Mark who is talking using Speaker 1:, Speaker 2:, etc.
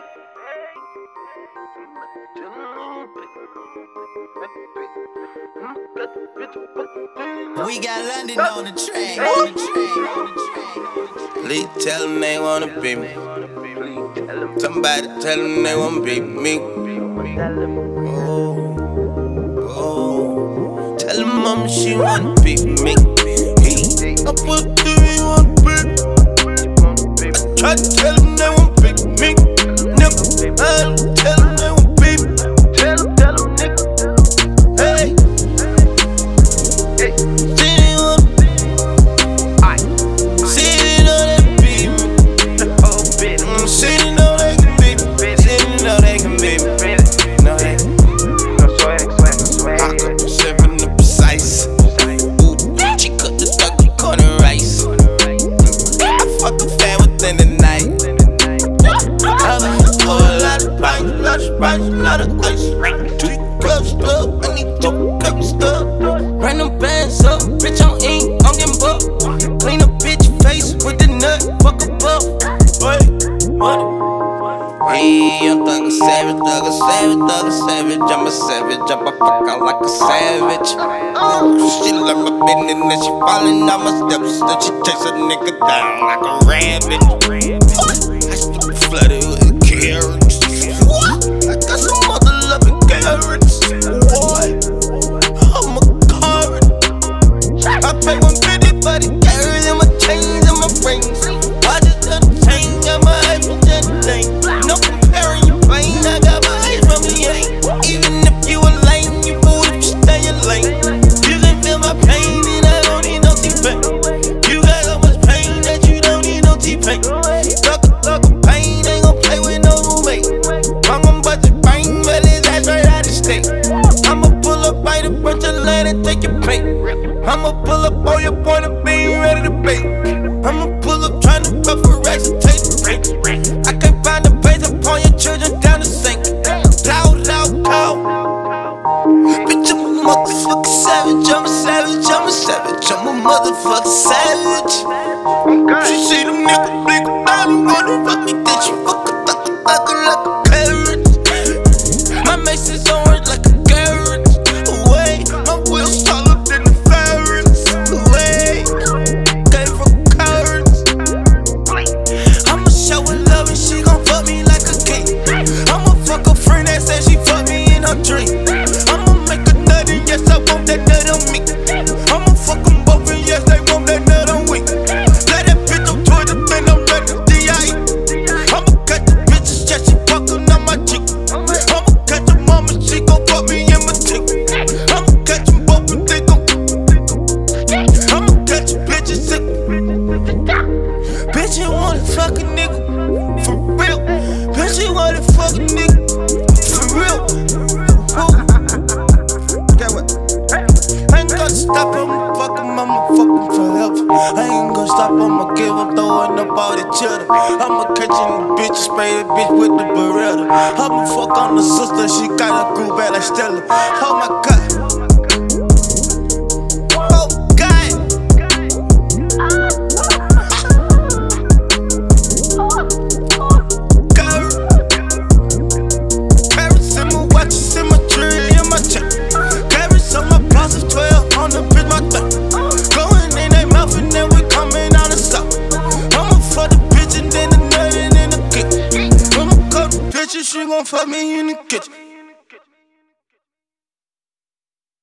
Speaker 1: We got London on the track. Please tell them they wanna be me. Somebody tell them they wanna be me. Oh. Tell them mama she wanna be me. I put the wanna be. I try to tell them they wanna be me. Nigga, I tell them they wanna be me. Tell them, nigga. Hey. Lot of ice, 2 cups up, I need 2 cups up. Run them bands up, bitch on ink, I'm getting buck. Clean a bitch face with the nut, fuck a buff. Hey, I'm thug a savage, thug a savage, thug a savage. I'm a savage, I'm a fuck out like a savage. She learn my business and then she falling on my steps. Then she takes a nigga down like a rabbit. I still flooded with carrots. I got some mother loving carrots. Boy, I'm a carrot. I pay 150 for the carrots and my chains and my rings. I just done a change, got my eyes from that thing. No comparing your plane, I got my eyes from the ain't. Even if you a lame, you fool if you stay in lane. You can feel my pain and I don't need no T-Pain. You got so much pain that you don't need no T-Pain. Talk of pain, ain't gon' play with no roommate. I'm gon' bust it bang, but his ass right out of state. I'ma pull up, bite a bunch of land and take your pay. I'ma pull up on your point of being ready to bait. I'ma pull up trying to puff a racks and take the break. I can't find a place upon your children down the sink. Loud, loud, loud. Bitch, I'm a motherfucking savage. I'm a savage, I'm a savage. I'm a motherfucking savage. She see them niggas blink about me, wanna fuck me, then she fuck like a carrot. My mace is orange like a carrot. Away, my wheels taller than the ferrets. Away, came from carrots. I'ma show her love and she gon' fuck me like a king. I'ma fuck a friend that said she fuck me in her dream. I'ma make a nut and yes I want that nut on me. I'ma fuck them both and yes they want that nut on me. Let that bitch on Twitter, then I'm ready to D.I.E. I'ma catch the bitches, yeah, she fucking on my cheek. I'ma catch her mama, she gon' fuck me in my cheek. I'ma catch them both and they gon' I'ma catch you bitches sick. Bitch, you wanna fuck a nigga, for real. Bitch, you wanna fuck a nigga, for real. Get what? I ain't gonna stop, I'ma fuck him, I'ma fuck him forever. I ain't gonna stop, I'ma give him, throwing up all the cheddar. I'ma catch the bitch, spray the bitch with the Beretta. I'ma fuck on the sister, she got a groove bad like Stella. Oh my god. Oh god. Carrots in my watches, in my jewelry, in my check. Carrots on my plus 12 on the bitch, my thing. Going in their mouth and then we coming out the south. I'ma fuck the bitch and then the nut and then the kick. I'ma cut the bitch and she gon' fuck me in the kitchen.